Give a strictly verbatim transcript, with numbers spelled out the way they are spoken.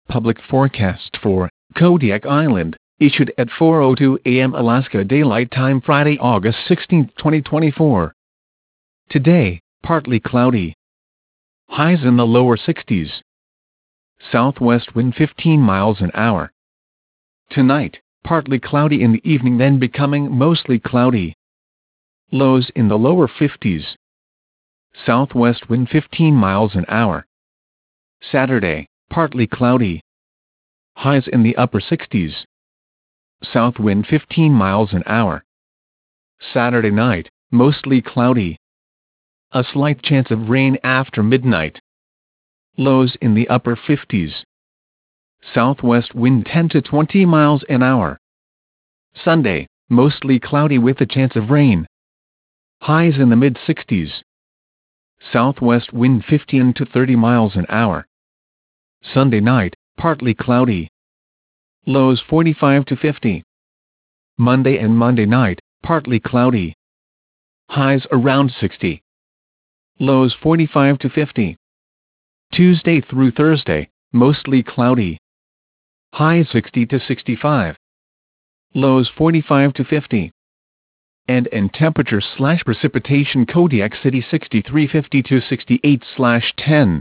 Public forecast for Kodiak Island, issued at four oh two a m Alaska Daylight Time Friday, August sixteenth, twenty twenty-four. Today, partly cloudy. Highs in the lower sixties. Southwest wind fifteen miles an hour. Tonight, partly cloudy in the evening, then becoming mostly cloudy. Lows in the lower fifties. Southwest wind fifteen miles an hour. Saturday, partly cloudy. Highs in the upper sixties. South wind fifteen miles an hour. Saturday night, mostly cloudy. A slight chance of rain after midnight. Lows in the upper fifties. Southwest wind ten to twenty miles an hour. Sunday, mostly cloudy with a chance of rain. Highs in the mid sixties. Southwest wind fifteen to thirty miles an hour. Sunday night, partly cloudy. Lows forty-five to fifty. Monday and Monday night, partly cloudy. Highs around sixty. Lows forty-five to fifty. Tuesday through Thursday, mostly cloudy. Highs sixty to sixty-five. Lows forty-five to fifty. And in temperature slash precipitation, Kodiak City sixty-three fifty to sixty-eight slash ten.